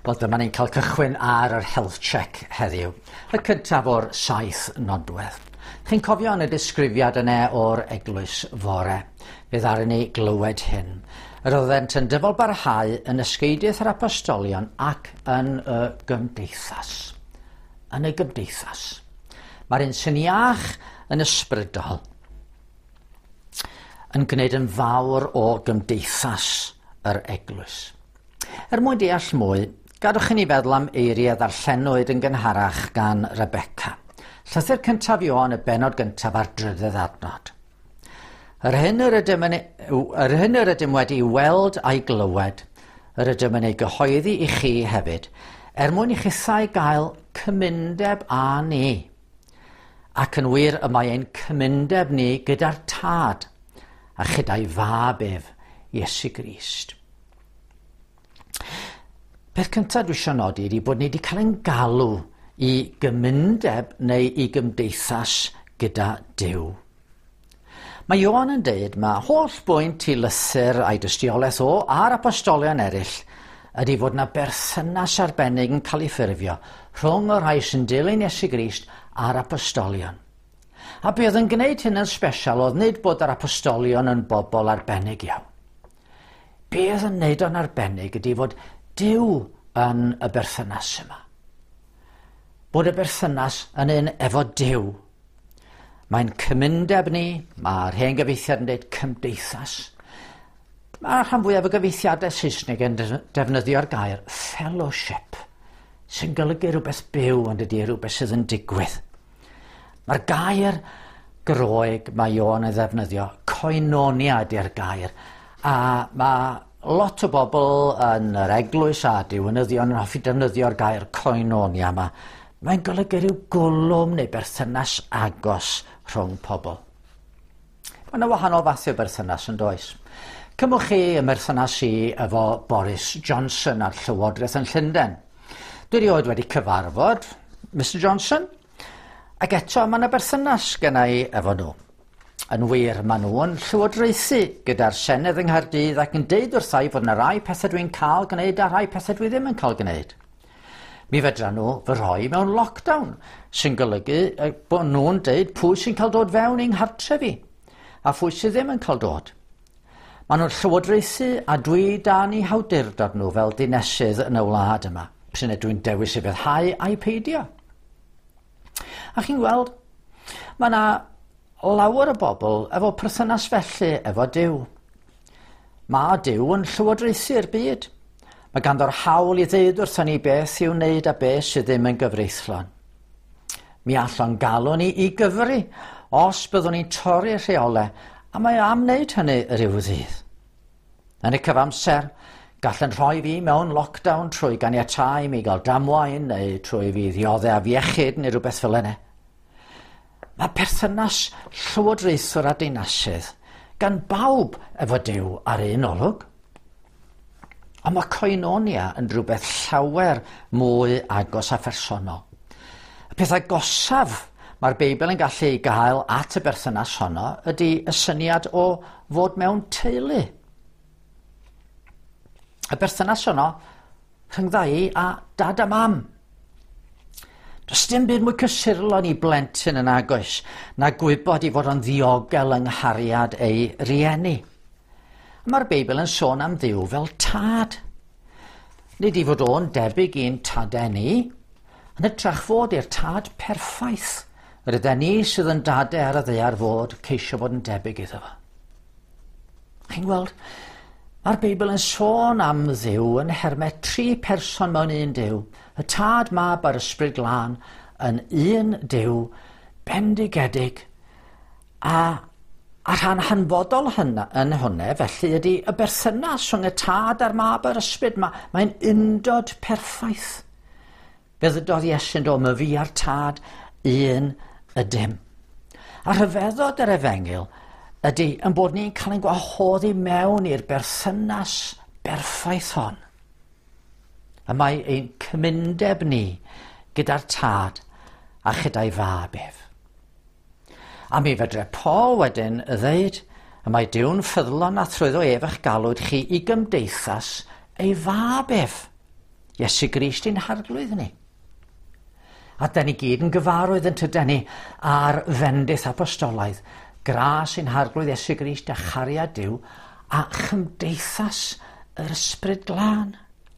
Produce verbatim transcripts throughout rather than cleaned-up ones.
Wel, dyma ni'n cael cychwyn ar yr health check heddiw. Y cyntaf o'r saith nodwedd. Chi'n cofio yn y disgrifiad yna o'r eglwys fore. Bydd ar ni glywed hyn. Yr oeddent yn dyfalbarhau yn ysgeidiaeth yr apostolion ac yn y gymdeithas. Yn y gymdeithas. Mae'r un sy'n iach yn ysbrydol yn gwneud yn fawr o gymdeithas yr eglwys. Er mwyn deall mwy, gadwch i ni feddwl am eiriau ddarllenwyd yn gynharach gan Rebecca. Llythyr cyntaf Ioan y bennod gyntaf ar drydydd adnod. Yr hyn yr ydym, yn, yr hyn yr ydym wedi weld a'i glywed, yr ydym yn ei gyhoeddi i chi hefyd, er mwyn i chithau gael cymundeb â ni. Ac yn wir y mae ein cymundeb ni gyda'r tad, a chydau fab ef, Iesu Grist. Peth cyntaf dwi eisiau nodi ydy bod ni wedi cael ein galw i gymundeb neu i gymdeithas gyda Duw. Mae Ioan yn dweud mae holl bwynt i lythyr a'i dystiolaeth o a'r apostolion eraill ydy fod yna berthynas arbennig yn cael ei ffurfio rhwng y rhai sy'n dilyn Iesu Grist a'r apostolion. A be oedd yn gwneud hyn yn sbesial oedd nid bod yr apostolion yn bobl arbennig iawn. Be oedd yn wneud o'n arbennig ydy fod Duw yn y berthynas yma. Bod y berthynas yn un efo Duw. Mae'n cymundeb ni, mae'r hen gyfeithiad yn dweud cymdeithas. Mae'r rhan fwyaf o gyfeithiadau Saesneg yn defnyddio'r gair fellowship, sy'n golygu rhywbeth byw ond ydy rhywbeth sydd yn digwydd. Mae'r gair Groeg mae Ioan yn ddefnyddio, koinonia ydy'r gair, a mae lot o bobl yn yr eglwys a diwynyddion yn hoffi defnyddio'r gair koinonia yma. Mae'n golygu rhyw gwlwm neu berthynas agos rhwng pobl. Mae yna wahanol fathau o berthynas yn does. Cymwch chi y berthynas i efo Boris Johnson a'r Llywodraeth yn Llundain. Dwi erioed wedi cyfarfod Mr Johnson, ac eto mae yna berthynas gyda i efo nhw. Yn wir, maen nhw yn llywodraethu gyda'r Senedd yng Nghaerdydd ac yn deud wrthai fod yna rai pethau dwi'n cael gwneud a rai pethau dwi ddim yn cael gwneud. Mi fedra nhw fy rhoi mewn lockdown, sy'n golygu bod nhw'n deud pwy sy'n cael dod fewn i'n nghartre fi, a pwy sydd ddim yn cael dod. Maen nhw'n llywodraethu a dwi dan i hawdurdod nhw fel dinesydd yn y wlad yma, sy'n dwi'n dewis i feddhau a'i peidio. A chi'n gweld, mae yna lawer o bobl efo perthynas felly efo Duw. Mae Duw yn llywodraethu'r byd. Mae ganddo'r hawl i ddeud wrthon ni beth i'w wneud a beth sydd ddim yn gyfreithlon. Mi allon galw ni i gyfri os byddwn ni'n torri'r rheolau, a mae am wneud hynny ryw ddydd. Yn y cyfamser, gallen rhoi fi mewn lockdown trwy ganiatáu mi gael damwain neu trwy fi ddioddau a fiechyd neu rhywbeth fel yna. Mae perthynas llywodraethwr a dinasydd gan bawb efo Duw ar un olwg. Ond mae koinonia yn rhywbeth llawer mwy agos a phersonol. Y peth agosaf mae'r Beibl yn gallu ei gael at y berthynas honno ydy y syniad o fod mewn teulu. Y berthynas honno rhyngdda i a dad a mam. Does dim byd mwy cysurlon i blentyn yn agos na gwybod i fod yn ddiogel yng nghariad ei rieni. Mae'r Beibl yn sôn am Dduw fel tad. Nid i fod o'n debyg i'n tadau ni, yn ytrach fod i'r tad perffaith, yr ydyn ni sydd yn dadau ar y ddaear fod ceisio bod yn debyg iddo fo. Chi'n gweld, mae'r Beibl yn sôn am Dduw yn hermau tri person mewn un Duw, y tad, mab a'r ysbryd glân yn un Duw bendigedig, a A rhan hanfodol hynna, yn hwnna felly ydy y berthynas rhwng y tad a'r mab a'r ysbryd. Ma, Mae'n undod perffaith. Fe ddydodd Iesu'n dod my fi a'r tad un ydym. A rhyfeddod yr Efengil ydy yn bod ni'n cael ein gwahoddi mewn i'r berthynas berffaith hon. A mae ein cymundeb ni gyda'r tad a chydau fab ef. A mi fedre Paul wedyn y ddeud, y mae Duw'n ffyddlon a thrwyddo ef eich galwyd chi i gymdeithas ei fab ef, Iesu Grist i'n harglwydd ni. A da ni gyd yn gyfarwydd yn tydyn ni ar fendith apostolaidd, gras i'n harglwydd Iesu Grist a chariad Duw a chymdeithas yr ysbryd glân.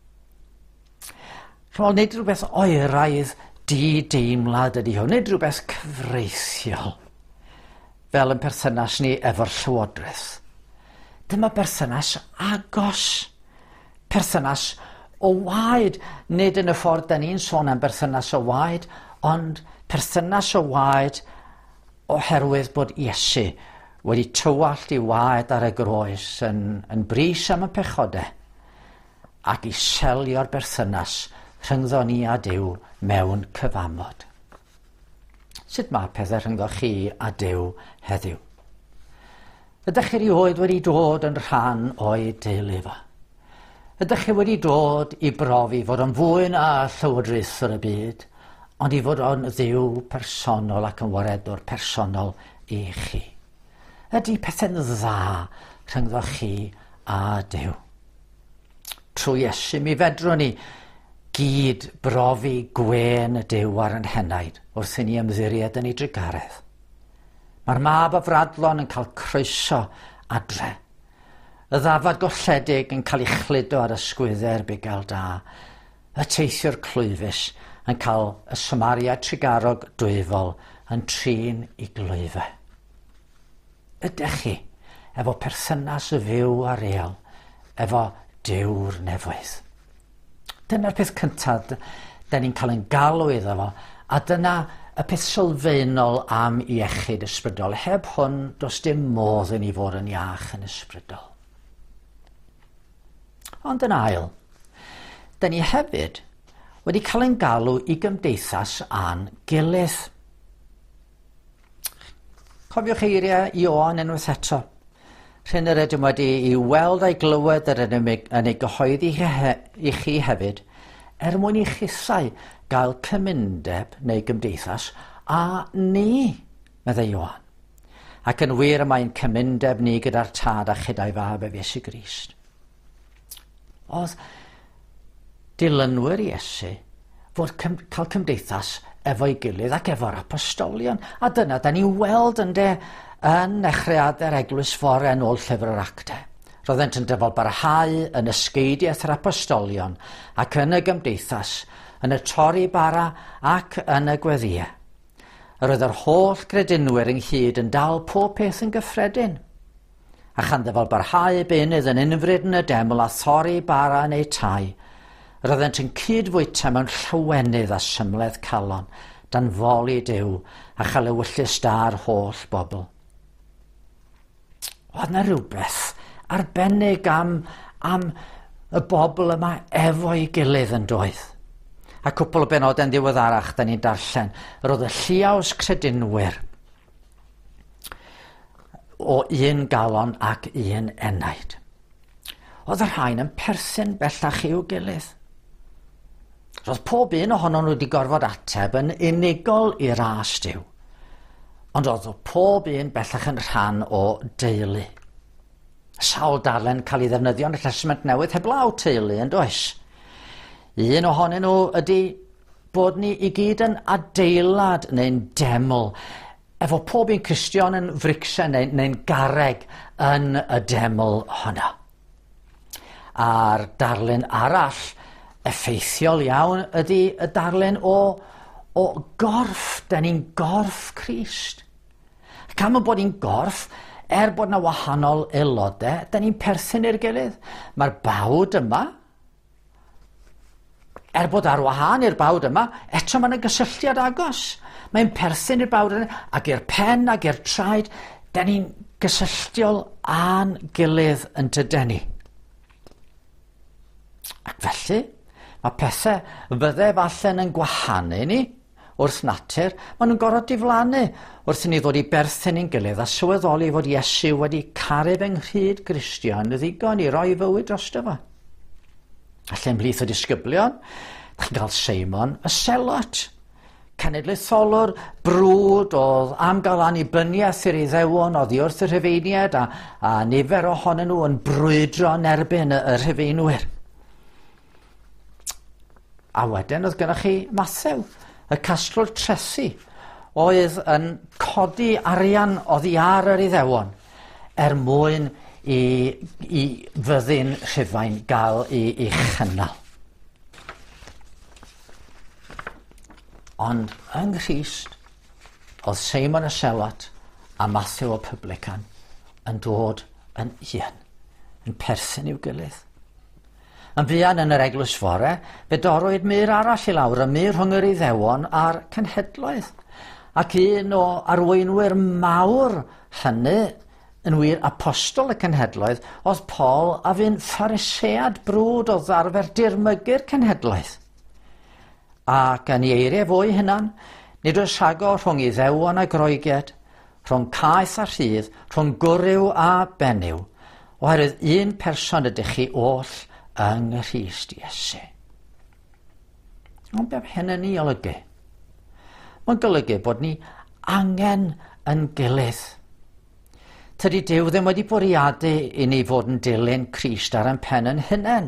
Rwy'n nid rhywbeth oeraidd di-deimlad ydy hwn, nid rhywbeth cyfreithiol fel yn perthynas ni efo'r llywodraeth. Dyma berthynas agos, perthynas o waed, nid yn y ffordd da ni'n sôn am berthynas o waed, ond perthynas o waed oherwydd bod Iesu wedi tywallt i waed ar y groes yn, yn bris am y pechodau ac i selio'r berthynas rhyngddo ni a Duw mewn cyfamod. Sut mae pethau rhyngddo chi a Duw heddiw? Ydych chi erioed wedi dod yn rhan o'i deulu fo? Ydych chi wedi dod i brofi fod o'n fwy na llywodraethwr y byd, ond i fod o'n dduw personol ac yn waredwr personol i chi? Ydy pethau'n dda rhyngddo chi a Duw? Trwy Iesu mi fedrwn ni gyd brofi gwen y Duw ar yn henaid wrth i ni ymddiried yn ei drigaredd. Mae'r mab a fradlon yn cael croeso adre. Y ddafad golledig yn cael ei chludo ar ysgwyddau'r bugel da. Y teithiwr clwyfus yn cael y Samariad trigarog dwyfol yn trin i glwyfau. Ydych chi efo perthynas y fyw a real efo Duw'r nefoedd? Dyna'r peth cyntaf da ni'n cael yn galw iddo fo, a dyna y peth sylfaenol am iechyd ysbrydol. Heb hwn, does dim modd i ni fod yn iach yn ysbrydol. Ond yn ail, da ni hefyd wedi cael yn galw i gymdeithas a'n gilydd. Cofiwch eiriau Ioan unwaith eto. Rhyn yr ydym wedi i weld a'i glywed yr ydym yn ei gyhoeddi i chi hefyd, er mwyn i chithau gael cymundeb neu gymdeithas a ni, meddai Ioan. Ac yn wir y mae'n cymundeb ni gyda'r tad a chydau fab ef Iesu Grist. Oedd dilynwyr Iesu fod cym cael cymdeithas efo'i gilydd ac efo'r apostolion. A dyna da ni weld yn de yn nechreuadau'r eglwys fore yn ôl llyfr yr Actau. Roeddent yn dyfal barhau yn ysgeidiaeth yr apostolion ac yn y gymdeithas, yn y torri bara ac yn y gweddiau. Roedd yr holl gredinwyr ynghyd yn dal pob peth yn gyffredin. A chan dyfal barhau benydd yn unfryd yn y deml a thorri bara yn ei tai. Roeddent yn cydfwyta mewn llawenydd a symledd calon, dan foli Duw a chael ewyllus da'r holl bobl. Oedd yna rhywbeth arbennig am, am y bobl yma efo'i gilydd yn doedd. A cwpl o benodau'n ddiweddarach da ni'n darllen, roedd y lliaws credinwyr o un galon ac un enaid. Oedd yr rhain yn perthyn bellach i'w gilydd. Roedd pob un ohonon nhw wedi gorfod ateb yn unigol i'r ras Duw. Ond oedd pob un bellach yn rhan o deulu. Sawl darlen cael ei ddefnyddio yn y Testament Newydd heblaw teulu yn does. Un ohonyn nhw ydy bod ni i gyd yn adeilad neu'n deml, efo pob un Cristion yn fricse neu'n neu garreg yn y deml hwnna. A'r darlun arall effeithiol iawn ydy y darlun o, o gorff. Da ni'n gorff Crist. Ac am bod ni'n gorff, er bod yna wahanol aelodau, da ni'n perthyn i'r gilydd. Mae'r bawd yma, er bod ar wahân i'r bawd yma, eto mae'n gysylltiad agos. Mae'n perthyn i'r bawd yna, ac i'r pen ac i'r traed, da ni'n gysylltiol a'n gilydd yn tydyn ni. Ac felly, mae pethau fyddai falle'n yn gwahanu ni wrth natur, maen nhw'n gorfod diflannu wrth i ni ddod i berthyn i'n gilydd a sylweddoli fod Iesu wedi caru fy nghryd Gristio yn ddigon i roi fywyd drosto fo. Allan ymhlith o disgyblion, chi'n cael Seimon y Selot, cenedlaetholwr brwd oedd am gael annibyniaeth i'r Iddewon oddi wrth y Rhufeiniaid a, a nifer ohonyn nhw yn brwydro yn erbyn y, y Rhufeinwyr. A wedyn oedd gennych chi Mathew, y castrol tresu, oedd yn codi arian oddi ar yr Iddewon er mwyn i, i fyddin Rhufain gael i, i chynnal. Ond yng Nghrist, oedd Seimon y Selot a Mathew y Publican yn dod yn un, yn perthyn i'w gilydd. Yn fuan yn yr eglwys fore, fe dorwyd mur arall i lawr, y mur rhwng yr Iddewon a'r cenhedloedd. Ac un o arweinwyr mawr hynny, yn wir apostol y cenhedloedd, oedd Paul a fy'n pharisead brwd o ddarfer dirmygu'r cenhedloedd. Ac yn ei eiriau fwy hynna'n, nid oes rhagor rhwng Iddewon a Groeged, rhwng Caeth a Rhydd, rhwng Gwryw a Benyw, oherwydd un person ydych chi oll yng Nghrist Iesu. Ond beth hyn yn ei olygu? Mae'n golygu bod ni angen yn gilydd. Tydi Duw ddim wedi bwriadu i ni fod yn dilyn Crist ar ein pen yn hunain.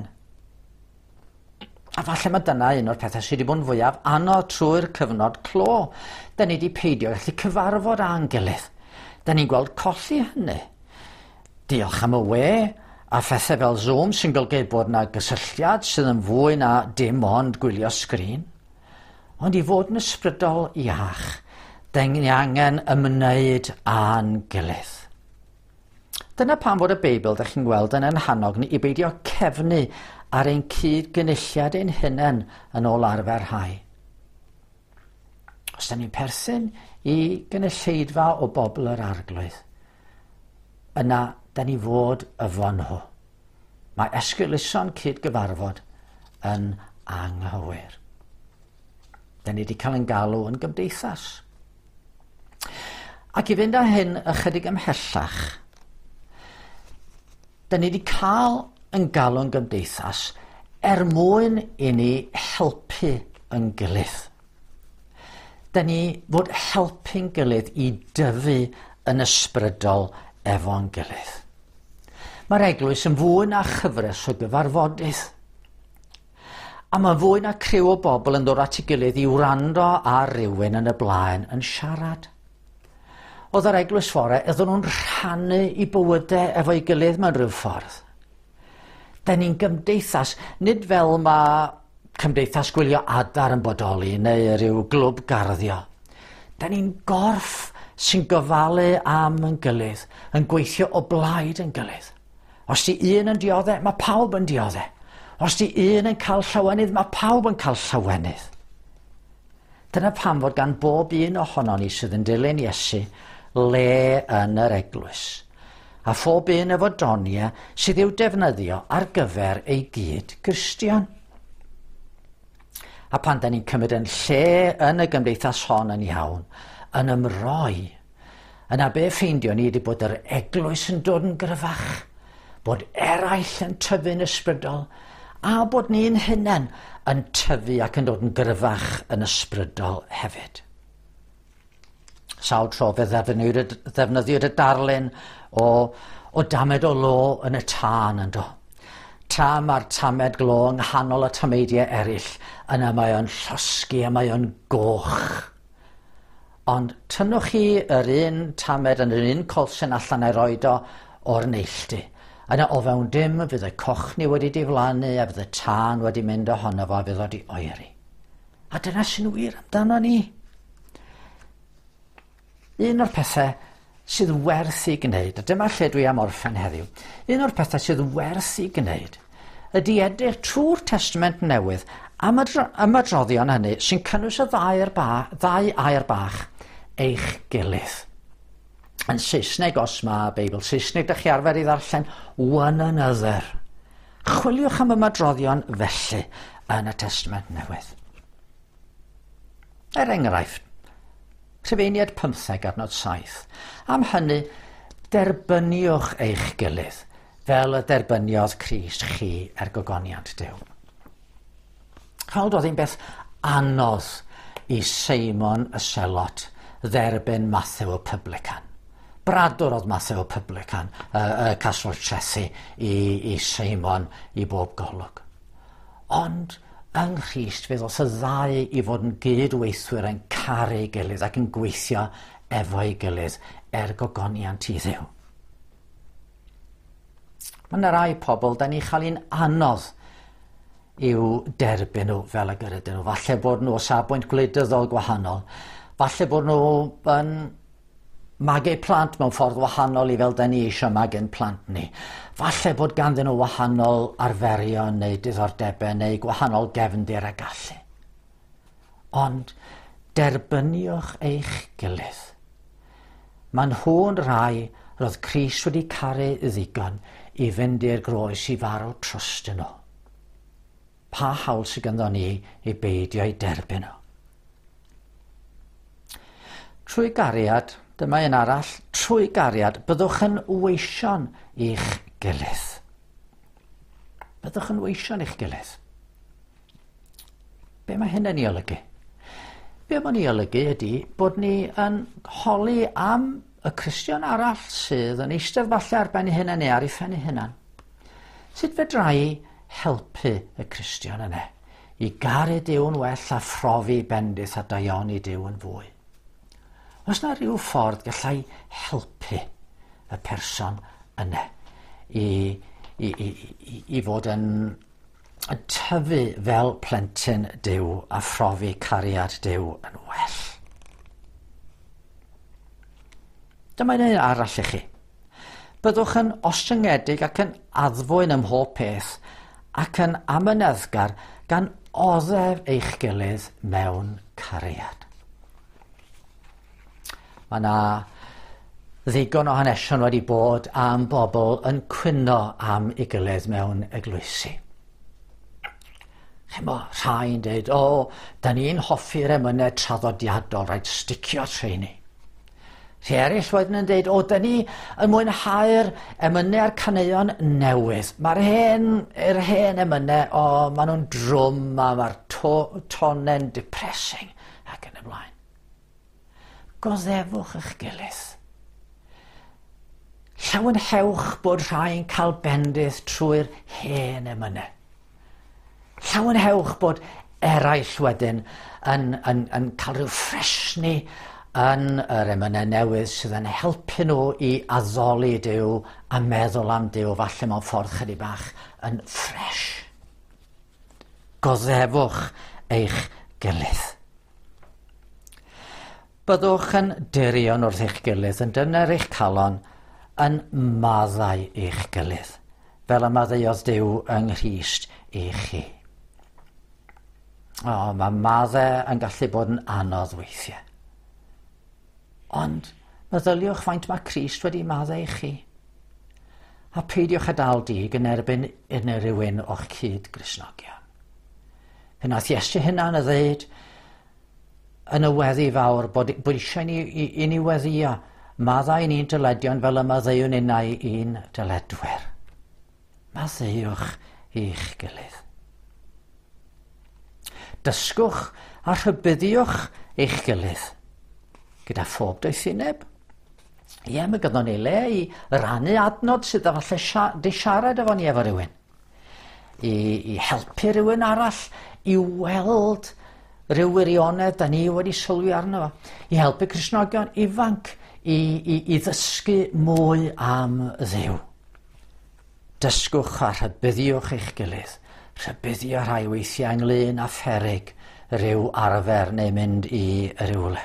A falle mae dyna un o'r pethau sydd wedi bod yn fwyaf anodd trwy'r cyfnod clo. Da ni wedi peidio gallu cyfarfod a'n gilydd. Da ni'n gweld colli hynny. Diolch am y we a phethau fel Zoom sy'n golygu bod yna gysylltiad sydd yn fwy na dim ond gwylio sgrin. Ond i fod yn ysbrydol iach, da ni angen ymwneud a'n gilydd. Dyna pam fod y Beibl, da chi'n gweld, yn ein hannog ni i beidio cefnu ar ein cyd-gynulliad ein hunain yn ôl arferhau. Os da ni'n perthyn i gynulleidfa o bobl yr arglwydd, yna da ni fod yfo nhw. Mae esgyluson cyd-gyfarfod yn anghywir. Da ni wedi cael ein galw yn gymdeithas. Ac i fynd â hyn ychydig ymhellach, da ni wedi cael yn galw yn gymdeithas er mwyn i ni helpu yn gilydd. Da ni fod helpu'n gilydd i dyfu yn ysbrydol efo'n gilydd. Mae'r eglwys yn fwy na chyfres o gyfarfodydd. A mae fwy na criw o bobl yn dod at ei gilydd i wrando ar rywun yn y blaen yn siarad. Oedd yr eglwys fore, ydyn nhw'n rhannu i bywydau efo'i gilydd mewn rhyw ffordd. Da ni'n gymdeithas, nid fel mae cymdeithas gwylio adar yn bodoli neu ryw glwb garddio. Da ni'n gorff sy'n gofalu am yn gilydd, yn gweithio o blaid yn gilydd. Os di un yn dioddau, mae pawb yn dioddau. Os di un yn cael llawenydd, mae pawb yn cael llawenydd. Dyna pam fod gan bob un ohono ni sydd yn dilyn Iesu le yn yr eglwys, a phob un efo donia sydd i'w defnyddio ar gyfer ei gyd Gristion. A pan da ni'n cymryd yn lle yn y gymdeithas hon yn iawn, yn ymroi, yna be ffeindio ni wedi bod yr eglwys yn dod yn gryfach, bod eraill yn tyfu'n ysbrydol, a bod ni'n hunain yn tyfu ac yn dod yn gryfach yn ysbrydol hefyd. Sawl tro fe ddefnyddiwyd y darlun o, o damed o lo yn y tân yn do. Tra mae'r tamed glo yng nghanol y tameidiau eraill, yna mae o'n llosgi a mae o'n goch. Ond tynnwch chi yr un tamed yn yr un colsyn allan ei roed o o'r neilltu. Yna o fewn dim fydd y cochni wedi diflannu a fydd y tân wedi mynd ohono fo a fydd wedi oeri. A dyna sy'n wir amdano ni. Un o'r pethau sydd werth i gwneud, a dyma lle dwi am orffen heddiw, un o'r pethau sydd werth i gwneud ydy edrych trwy'r Testament Newydd am y, am y droddion hynny sy'n cynnwys y ddau air bach, ddau air bach eich gilydd. Yn Saesneg, os mae Beibl Saesneg dych chi arfer i ddarllen, one another. Chwiliwch am ymadroddion felly yn y Testament Newydd. Er enghraifft, Rhufeiniad pymtheg adnod saith. Am hynny, derbyniwch eich gilydd fel y derbyniodd Crist chi er gogoniant Duw. Chweld oedd hi'n beth anodd i Seimon y Selot dderbyn Mathew y Publican. Bradwr oedd Mathew y Publican, y uh, uh, caswol trethi i, i Seimon i bob golwg. Ond yng Nghrist fydd os y ddau i fod yn gydweithwyr yn caru ei gilydd ac yn gweithio efo'i gilydd er gogoniant i Dduw. Mae yna rai pobl, da ni chael un anodd i'w derbyn nhw fel y gyrrydyn nhw. Falle bod nhw o safbwynt gwleidyddol gwahanol. Falle bod nhw yn magu plant mewn ffordd wahanol i fel da ni eisiau magu'n plant ni. Falle bod ganddyn nhw wahanol arferion neu diddordebau neu gwahanol gefndir a gallu. Ond derbyniwch eich gilydd. Mae nhw'n rai roedd Crist wedi caru ddigon i fynd i'r groes i farw trwst yn nhw. Pa hawl sydd ganddo ni i beidio ei derbyn nhw. Trwy gariad, dyma un arall, trwy gariad, byddwch yn weision i'ch gilydd. Byddwch yn weision i'ch gilydd. Be mae hyn yn ei olygu? Be mae'n ei olygu ydy bod ni yn holi am y Cristion arall sydd yn eistedd falle ar ben ei hunan neu ar ei phen ei hunan. Sut fedra i helpu y Cristion yna i garu Dyw'n well a phrofi bendith a daioni Dyw yn fwy? Oes yna rhyw ffordd gallai helpu y person yna i, i, i, i, i fod yn, yn tyfu fel plentyn Dyw a phrofi cariad Dyw yn well? Dyma un arall i chi. Byddwch yn ostyngedig ac yn addfwyn ym mhob peth ac yn amyneddgar gan oddef eich gilydd mewn cariad. Mae yna ddigon o hanesion wedi bod am bobl yn cwyno am ei gilydd mewn eglwysi. Chymo, rhai'n dweud, o, da ni'n hoffi'r emynau traddodiadol, rhaid sticio treini. Rhai eraill wedyn yn dweud, o, da ni yn mwynhau'r emynau a'r caneuon newydd. Mae'r hen, yr hen emynau, o, maen nhw'n drwm a mae'r to, tonen depressing ac yn y blaen. Goddefwch eich gilydd. Llawn hewch bod rhai'n cael bendith trwy'r hen emynau. Llawn hewch bod eraill wedyn yn, yn, yn cael rhyw ffresni yn yr emynau newydd sydd yn helpu nhw i addoli Dyw a meddwl am Dyw falle mewn ffordd chydig bach yn ffres. Goddefwch eich gilydd. Byddwch yn dirion wrth eich gilydd yn dyner eich calon yn maddau eich gilydd, fel y maddeuodd Dyw yng Nghrist i chi. O, mae maddau yn gallu bod yn anodd weithiau. Ond meddyliwch faint mae Crist wedi maddau i chi. A peidiwch â dal dig yn erbyn unrhyw rhywun o'ch cyd Gristnogion. Fe nath Iesu hunan y ddeud yn y weddi fawr bod, bod eisiau ni, i, i ni weddio maddau ni'n dyledion fel y maddeuwn unau un dyledwyr. Maddeuwch i'ch gilydd. Dysgwch a rhybuddiwch eich gilydd gyda phob doethineb. Ie, mae gyda ni le i rannu adnod sydd falle di siarad efo ni efo rhywun. I, i helpu rhywun arall i weld rhyw wirionedd da ni wedi sylwi arno fo. I helpu Cristnogion ifanc i, i, i ddysgu mwy am Dduw. Dysgwch a rhybuddiwch eich gilydd. Rhybuddio rhai weithiau ynglyn a pheryg rhyw arfer neu mynd i rywle.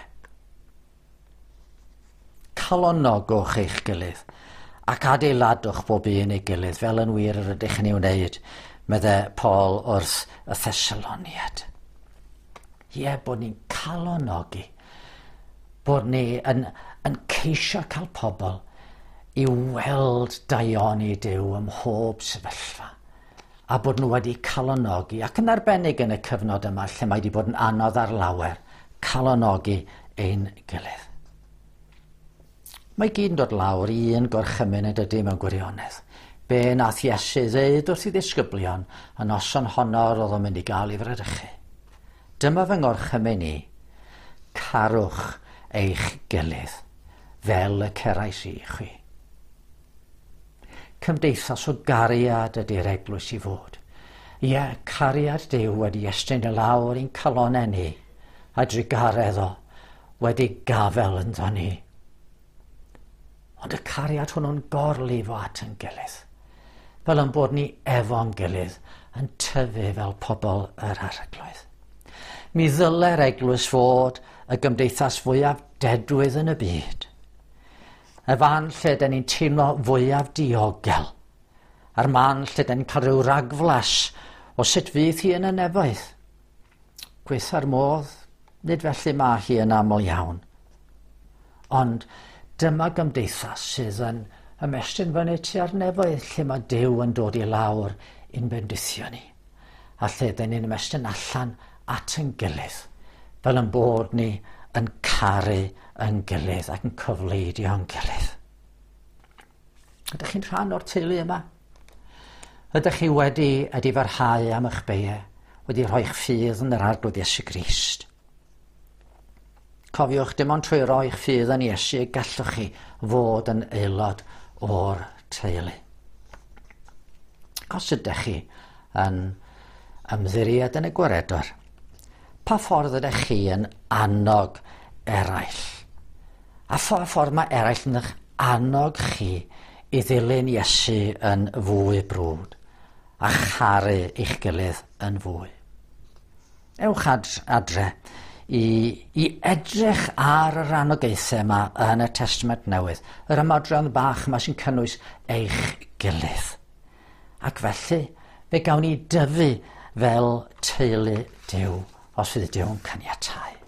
Calonogwch eich gilydd ac adeiladwch bob un ei gilydd fel yn wir yr ydych yn ei wneud, meddai Paul wrth y Thessaloniad. Ie, bod ni'n calonogi, bod ni yn, yn ceisio cael pobl i weld daioni Dyw ym mhob sefyllfa, a bod nhw wedi calonogi, ac yn arbennig yn y cyfnod yma lle mae wedi bod yn anodd ar lawer, calonogi ein gilydd. Mae gyd yn dod lawr i un gorchymyn y dydy mewn gwirionedd. Be nath Iesu ddeud wrth i ddisgyblion y noson honno roedd o'n mynd i gael i fradychu. Dyma fy ngorchymyn i, carwch eich gilydd fel y cerais i chi. Cymdeithas o gariad ydy'r eglwys i fod. Ie, cariad Duw wedi estyn y lawr i'n calonau ni, a drigaredd o wedi gafel ynddo ni. Ond y cariad hwnnw'n gorlifo at yn gilydd, fel yn bod ni efo'n gilydd yn tyfu fel pobl yr arglwydd. Mi ddyle'r eglwys fod y gymdeithas fwyaf dedwydd yn y byd. Y fan lle dyn ni'n teimlo fwyaf diogel, a'r man lle dyn ni'n cael rhyw ragflas o sut fydd hi yn y nefoedd. Gweitha'r modd, nid felly mae hi yn aml iawn. Ond dyma gymdeithas sydd yn ymestyn fyny tua'r nefoedd lle mae Duw yn dod i lawr i'n bendithio ni, a lle dyn ni'n ymestyn allan at yn gilydd, fel yn bod ni yn caru yn gilydd ac yn cyfleidio'n gilydd. Ydych chi'n rhan o'r teulu yma? Ydych chi wedi ydi farhau am eich beiau, wedi rhoi'ch ffydd yn yr arglwydd Iesu Grist? Cofiwch, dim ond trwy roi'ch ffydd yn Iesu gallwch chi fod yn aelod o'r teulu. Os ydych chi yn ymddiried yn y gwaredwr, pa ffordd ydych chi yn annog eraill? A ffordd, ffordd mae eraill yn eich annog chi i ddilyn Iesu yn fwy brwd a charu eich gilydd yn fwy. Ewch ad, adre i, i edrych ar yr anogaethau yma yn y Testament Newydd, yr ymadrodd bach yma sy'n cynnwys eich gilydd. Ac felly, fe gawn ni dyfu fel teulu Duw os fydd Duw'n caniatáu.